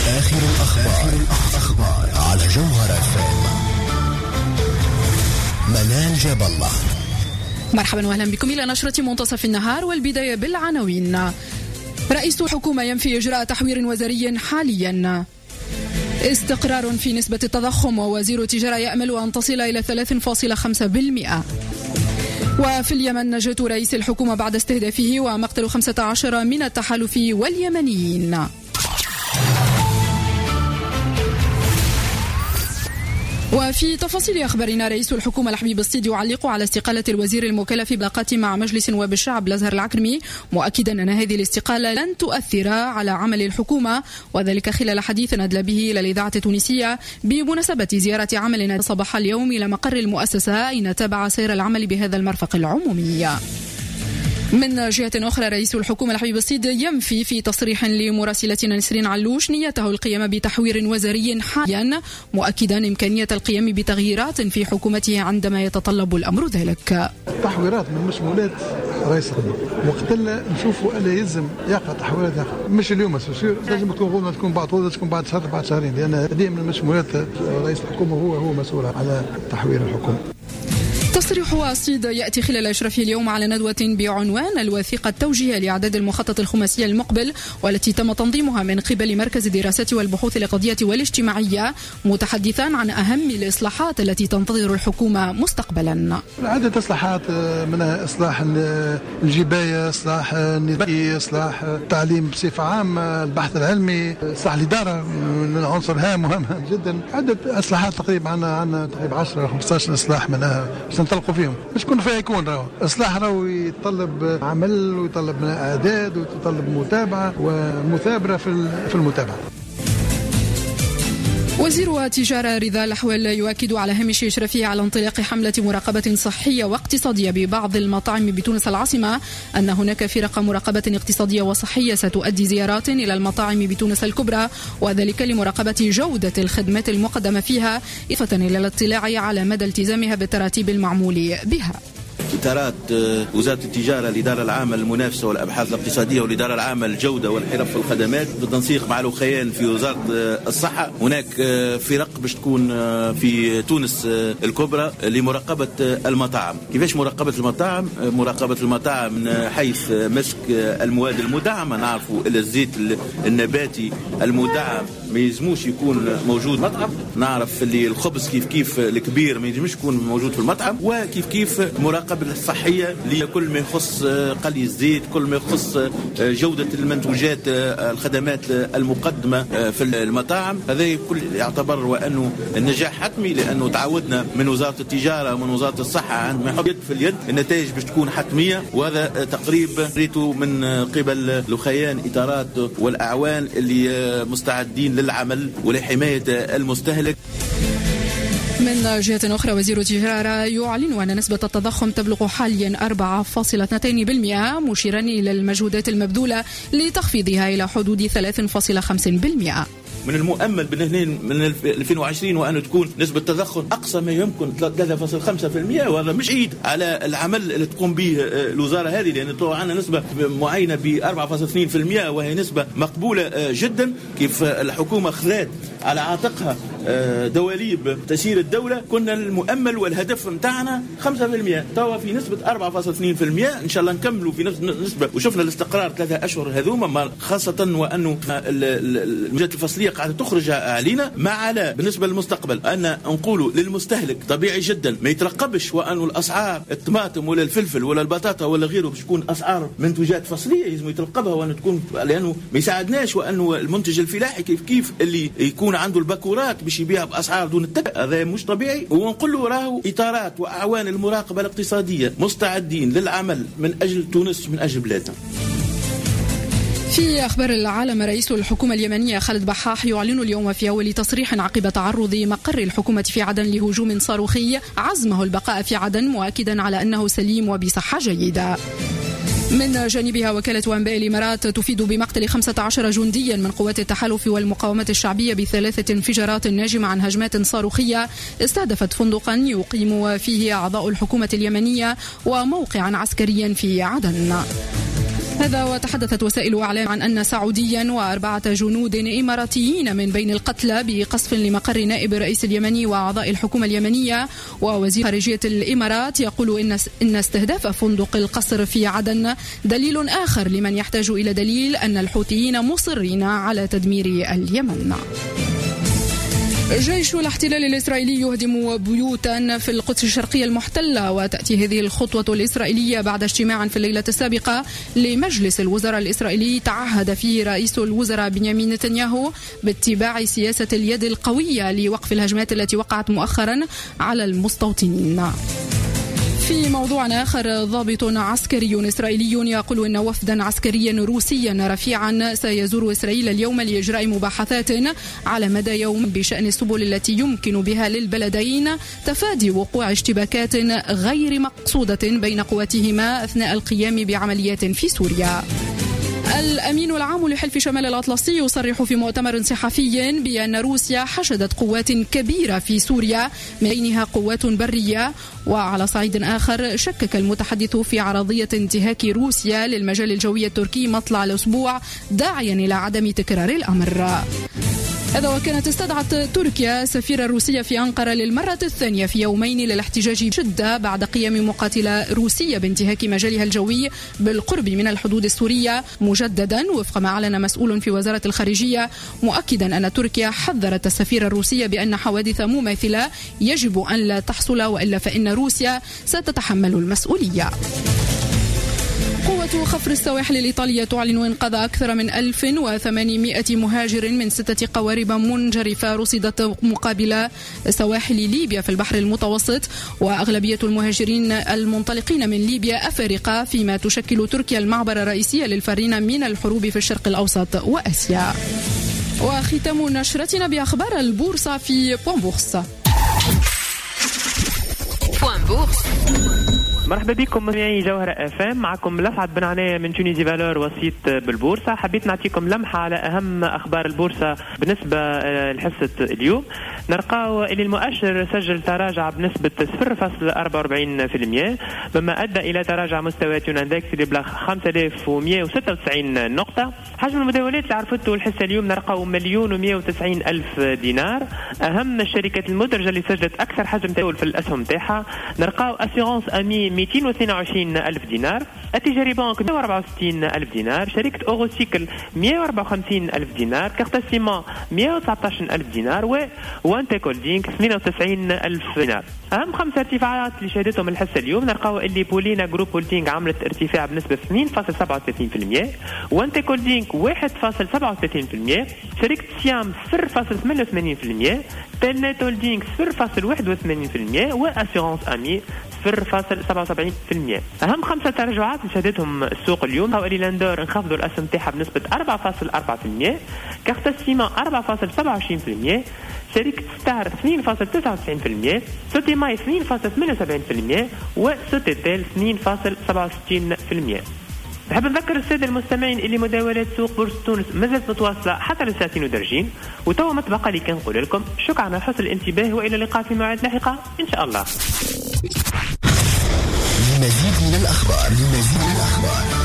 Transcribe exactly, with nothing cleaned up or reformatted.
آخر الأخبار, الأخبار على جوهر اف ام. منال جاب الله. مرحبا واهلا بكم إلى نشرة منتصف النهار، والبداية بالعناوين. رئيس الحكومة ينفي إجراء تحوير وزاري حاليا. استقرار في نسبة التضخم، ووزير التجارة يأمل أن تصل إلى ثلاثة فاصلة خمسة بالمئة. وفي اليمن نجاة رئيس الحكومة بعد استهدافه ومقتل خمسة عشر من التحالف واليمنيين. وفي تفاصيل أخبارنا، رئيس الحكومة الحبيب الصيد يعلق على استقالة الوزير المكلف بالعلاقات مع مجلس نواب الشعب الأزهر العكرمي، مؤكدا أن هذه الاستقالة لن تؤثر على عمل الحكومة، وذلك خلال حديث أدلى به إلى الإذاعة التونسية بمناسبة زيارة عمل صباح اليوم إلى مقر المؤسسة، أين تابع سير العمل بهذا المرفق العمومي. من جهة أخرى، رئيس الحكومة الحبيب الصيد ينفي في تصريح لمراسلتنا نسرين علوش نيته القيام بتحوير وزاري حاليا، مؤكدا إمكانية القيام بتغييرات في حكومته عندما يتطلب الأمر ذلك. تحويرات من مشمولات رئيس الحكومة، وقت اللي نشوفوا ألا يلزم يقع تحويرات يقع. مش اليوم سير، لازم تكون غولنا تكون بعد طول، تكون بعد شهر بعد شهرين، لأن هذه من المشمولات رئيس الحكومة هو هو مسؤول على تحوير الحكومة. تصريح الصيد يأتي خلال إشرافه اليوم على ندوة بعنوان الوثيقة التوجيهية لإعداد المخطط الخماسي المقبل، والتي تم تنظيمها من قبل مركز الدراسات والبحوث الاقتصادية والاجتماعية، متحدثا عن أهم الإصلاحات التي تنتظر الحكومة مستقبلا. عدة إصلاحات، منها إصلاح الجباية، إصلاح النظام، إصلاح التعليم بصفة عامة، البحث العلمي، إصلاح الإدارة من عنصر هام وهام جدا. عدة إصلاحات تقريبا عنا عنا تقريبا عشرة خمسة عشر إصلاح منها نطلقوا فيهم، مش كون فيها يكون راهو إصلاح، راهو يتطلب عمل ويطلب إعداد ويتطلب متابعة ومثابرة في المتابعة. وزير التجارة رضا الأحوال يؤكد على هامش إشرافه على انطلاق حملة مراقبة صحية واقتصادية ببعض المطاعم بتونس العاصمة أن هناك فرق مراقبة اقتصادية وصحية ستؤدي زيارات إلى المطاعم بتونس الكبرى، وذلك لمراقبة جودة الخدمات المقدمة فيها، إضافة إلى الاطلاع على مدى التزامها بالتراتيب المعمول بها. إطارات وزارة التجارة، الإدارة العامة للمنافسة والأبحاث الاقتصادية، والإدارة العامة للجودة والحرف والخدمات، بالتنسيق مع الأخيان في وزارة الصحة. هناك فرق باش تكون في تونس الكبرى لمراقبة المطاعم. كيفاش مراقبة المطاعم؟ مراقبة المطاعم من حيث مسك المواد المدعمة. نعرفوا الزيت النباتي المدعم ما يلزموش يكون موجود مطعم. نعرف اللي الخبز كيف كيف الكبير ما يلزمش يكون موجود في المطعم. وكيف كيف مراقبة الصحية لكل ما يخص قلي الزيت، كل ما يخص جودة المنتوجات، الخدمات المقدمة في المطاعم. هذا كل يعتبر وأنه النجاح حتمي، لأنه تعودنا من وزارة التجارة ومن وزارة الصحة عندما يحط يد في اليد النتائج باش تكون حتمية. وهذا تقريب ريته من قبل الأخيان إطارات والأعوان اللي مستعدين للعمل ولحماية المستهلك. من جهة أخرى، وزير التجارة يعلن أن نسبة التضخم تبلغ حاليا أربعة فاصلة اثنين بالمئة، مشيرا إلى المجهودات المبذولة لتخفيضها إلى حدود ثلاثة فاصلة خمسة بالمئة. من المؤمل من ألفين وعشرين وأن تكون نسبة التضخم أقصى ما يمكن ثلاثة فاصلة خمسة بالمئة، وهذا مش عيد على العمل اللي تقوم به الوزارة هذه، لأن طبعا عندنا نسبة معينة ب أربعة فاصلة اثنين بالمئة وهي نسبة مقبولة جدا. كيف الحكومة خذت على عاتقها دواليب تسيير الدولة، كنا المؤمل والهدف متاعنا خمسة بالمئة، توا في نسبة أربعة فاصلة اثنين بالمئة. إن شاء الله نكملوا في نفس النسبة، وشفنا الاستقرار ثلاثة أشهر هذوما، خاصة وأنه الموجات الفصلية قاعدة تخرج علينا. ما على بالنسبة للمستقبل أن نقولوا للمستهلك طبيعي جدا ما يترقبش وأنه الأسعار الطماطم ولا الفلفل ولا البطاطا ولا غيره باش تكون أسعار منتوجات فصلية، لازم يترقبها وأن تكون، لأنه ما يساعدناش وأنه المنتج الفلاحي كيف كيف اللي يكون عنده الباكورات باش يبيع بأسعار دون التبع، هذا مش طبيعي. ونقول له راهو إطارات وأعوان المراقبة الاقتصادية مستعدين للعمل من أجل تونس، من أجل بلادنا. في أخبار العالم، رئيس الحكومة اليمنية خالد بحاح يعلن اليوم في أول تصريح عقب تعرض مقر الحكومة في عدن لهجوم صاروخي عزمه البقاء في عدن، مؤكدا على أنه سليم وبصحة جيدة. من جانبها، وكالة أنباء الإمارات تفيد بمقتل خمسة عشر جنديا من قوات التحالف والمقاومة الشعبية بثلاثة انفجارات ناجمة عن هجمات صاروخية استهدفت فندقا يقيم فيه أعضاء الحكومة اليمنية وموقعا عسكريا في عدن. هذا وتحدثت وسائل إعلام عن أن سعوديا وأربعة جنود إماراتيين من بين القتلى بقصف لمقر نائب الرئيس اليمني وأعضاء الحكومة اليمنية. ووزير خارجية الإمارات يقول إن إن استهداف فندق القصر في عدن دليل آخر لمن يحتاج إلى دليل أن الحوثيين مصرين على تدمير اليمن. جيش الاحتلال الإسرائيلي يهدم بيوتا في القدس الشرقية المحتلة. وتأتي هذه الخطوة الإسرائيلية بعد اجتماع في الليلة السابقة لمجلس الوزراء الإسرائيلي تعهد فيه رئيس الوزراء بنيامين نتنياهو باتباع سياسة اليد القوية لوقف الهجمات التي وقعت مؤخرا على المستوطنين. في موضوع آخر، ضابط عسكري إسرائيلي يقول إن وفدا عسكريا روسيا رفيعا سيزور إسرائيل اليوم لإجراء مباحثات على مدى يوم بشأن السبل التي يمكن بها للبلدين تفادي وقوع اشتباكات غير مقصودة بين قواتهما أثناء القيام بعمليات في سوريا. الأمين العام لحلف شمال الأطلسي يصرح في مؤتمر صحفي بأن روسيا حشدت قوات كبيرة في سوريا من بينها قوات برية. وعلى صعيد آخر، شكك المتحدث في عرضية انتهاك روسيا للمجال الجوي التركي مطلع الأسبوع داعيا إلى عدم تكرار الأمر. هذا وكانت استدعت تركيا السفيرة الروسية في أنقرة للمرة الثانية في يومين للاحتجاج بشدة بعد قيام مقاتلة روسية بانتهاك مجالها الجوي بالقرب من الحدود السورية مجددا، وفق ما أعلن مسؤول في وزارة الخارجية، مؤكدا أن تركيا حذرت السفيرة الروسية بأن حوادث مماثلة يجب أن لا تحصل، وإلا فإن روسيا ستتحمل المسؤولية. قوة خفر السواحل الإيطالية تعلن إنقاذ أكثر من ألف وثمانمائة مهاجر من ستة قوارب منجرفة رصدت مقابل سواحل ليبيا في البحر المتوسط. وأغلبية المهاجرين المنطلقين من ليبيا أفارقة، فيما تشكل تركيا المعبر الرئيسي للفارين من الحروب في الشرق الأوسط وآسيا. وختام نشرتنا بأخبار البورصة في بوان بورصة. بوان بورصة. مرحبا بكم مستمعي جوهرة اف ام، معكم لسعد بن عناية من تونيزي فالور وسيط بالبورصة. حبيت نعطيكم لمحة على أهم أخبار البورصة بالنسبة لحصة اليوم. نلقاو اللي المؤشر سجل تراجع بنسبة صفر فاصلة أربعة وأربعين بالمئة، مما أدى إلى تراجع مستويات يوناندكس اللي بلغ خمسة آلاف ومئة وستة وتسعين نقطة. حجم المداولات اللي عرفته الحصة اليوم نلقاو مليون ومئة وتسعين ألف دينار. أهم الشركات المدرجة اللي سجلت أكثر حجم تداول في الأسهم تاعها نلقاو أسيرانس أمي مئتين واثنين وعشرين ألف دينار، التجاري بانك مئة وأربعة وستين ألف دينار، شركة أوروسيكل مئة وأربعة وخمسين ألف دينار، كارتا سيما مئة وتسعة عشر ألف دينار، ووانتا كولدينك ثمانية وتسعين ألف دينار. أهم خمس ارتفاعات اللي شهدتهم الحصة اليوم نلقاو اللي بولينا جروب هولدينغ عملت ارتفاع بنسبة اثنين فاصلة سبعة وثلاثين بالمئة، وانتا كولدينك واحد فاصلة سبعة وثلاثين بالمئة، شركة سيام صفر فاصلة ثمانية وثمانين بالمئة، تلنت هولدينغ صفر فاصلة واحد وثمانين بالمئة، وأسيرانس أمي صفر فاصلة سبعة وسبعين بالمئة. أهم خمسة تراجعات اللي شهدتهم السوق اليوم هو اللي لاندور انخفضوا الأسهم تاعها بنسبة أربعة فاصلة أربعة بالمئة، كارتا سيما أربعة فاصلة سبعة وعشرين بالمئة، شركة ستار اثنين فاصلة تسعة وتسعين بالمئة، سوتيماي اثنين فاصلة ثمانية وسبعين بالمئة، وسوتيتيل اثنين فاصلة سبعة وستين بالمئة. نحب نذكر السادة المستمعين اللي مداولات سوق بورصة تونس مازالت متواصلة حتى لساعتين ودرجين، وتوا ما تبقى لي كان نقول لكم شكرا على حسن الانتباه، وإلى اللقاء في موعد لاحقة إن شاء الله. لمزيد من الأخبار لمزيد من الأخبار